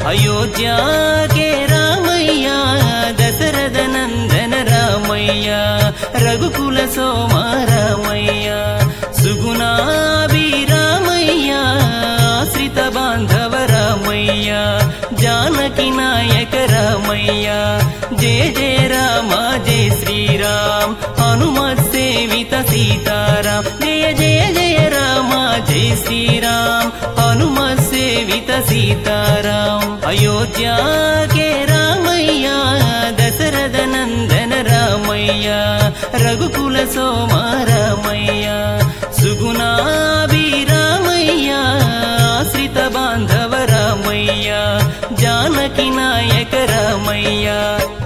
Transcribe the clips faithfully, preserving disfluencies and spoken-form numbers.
अयोध्या के रामैया दशरथ नंदन रामैया रघुकुल सोम रामैया सुगुणाभि रामैया आश्रित बांधव रामैया जानकी नायक रामैया जय जय राम जय श्री राम हनुमत सेवित सीताराम जय जय जय राम जय श्री राम हनुमत सेवित सीताराम अयोध्या के रामैया दशरथ नंदन रामैया रघुकुल सोम रामैया सुगुणाभि रामैया आश्रित बांधव रामैया जानकी नायक रामैया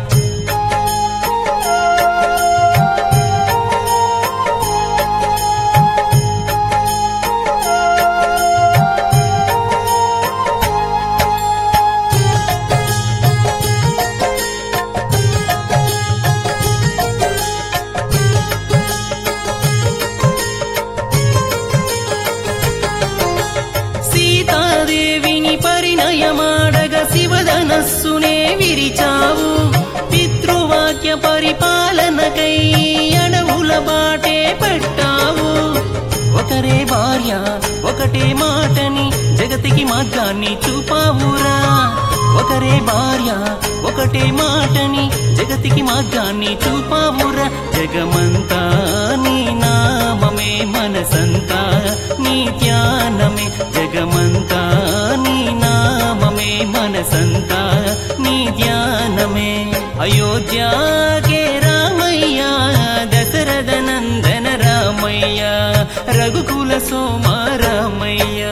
సీతాదేవిని పరిణయమాడగ శివధనస్సునే విరిచావు పితృవాక్య పరిపాలనకై అడవుల బాటే పెట్టావు ఒకరే భార్య ఒకటే మాటని జగతికి మార్గాన్ని చూపావురా ఒకరే భార్య ఒకటే మాటని జగతికి మార్గాన్ని చూపావురా జగమంతా నీ నామమే మనసంతా నీ ధ్యానమే జగమంతా నీ నామమే మనసంతా నీ ధ్యానమే అయోధ్యా కే రామయ్యా దశరథ నందన రామయ్యా రఘుకుల సోమ రామయ్యా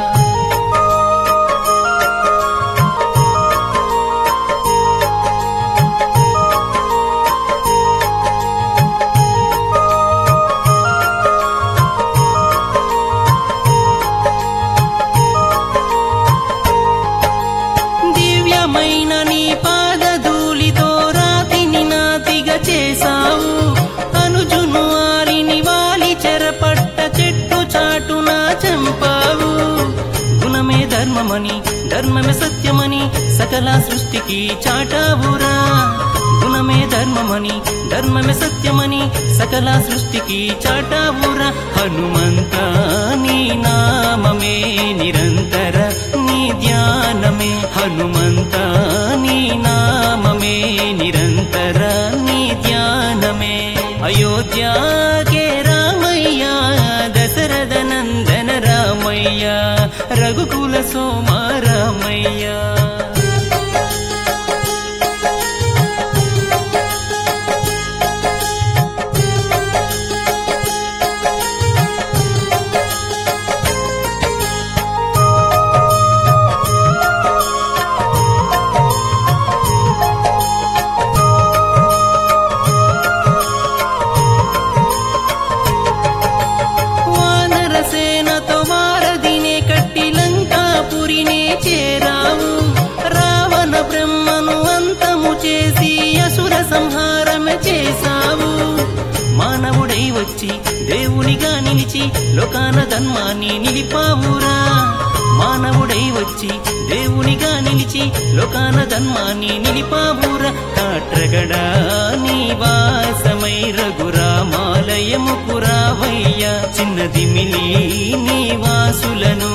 దివ్యమైన నీ పాదధూళితో రాతిని నాతిగా చేశావు అనుజును ఆరిని వాలి చెరపట్ట చెట్టు చాటున చంపావు గుణమే ధర్మమని ధర్మమే సత్యమని సకల సృష్టికి చాటావురా గుణమే ధర్మమని ధర్మమే సత్యమని సకల సృష్టికి చాటావురా హనుమంత నీ నామమే నిరంతర నీ ధ్యానమే హనుమంత నీ నామమే నిరంతర నీ ధ్యానమే అయోధ్యా కే రామయ్యా దశరథ నందన రామయ్యా రఘుకుల సోమ రామయ్యా సేనతో వారధినే కట్టి లంకాపురినే చేరావు రావణ బ్రహ్మను అంతము చేసి అసుర సంహారమే చేశావు మానవుడై వచ్చి దేవునిగా నిలిచి లోకాన ధర్మాన్ని నిలిపావురా మానవుడై వచ్చి దేవునిగా నిలిచి లోకాన ధర్మాన్ని నిలిపావురా కాట్రగడా నివాసమై రఘురామాలయము పురావయ్యా చిన్నది మిలి నివాసులను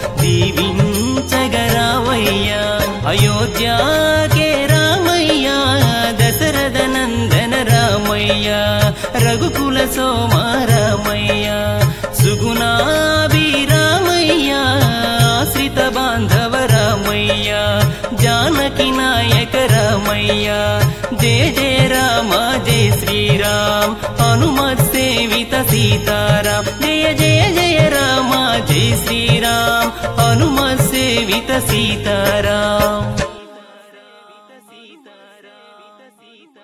దీవించగరావయ్యా అయోధ్యా కే రామయ్యా దశరథ నందన రామయ్యా రఘుకుల సోమ రామయ్యా సుగుణాభి రామయ్యా ఆశ్రిత బాంధవ రామయ్యా जानकी नायक रामैया जय जय राम जय श्री राम हनुमत सेवित सीताराम जय जय जय राम जय श्री राम हनुमत सेवित सीताराम।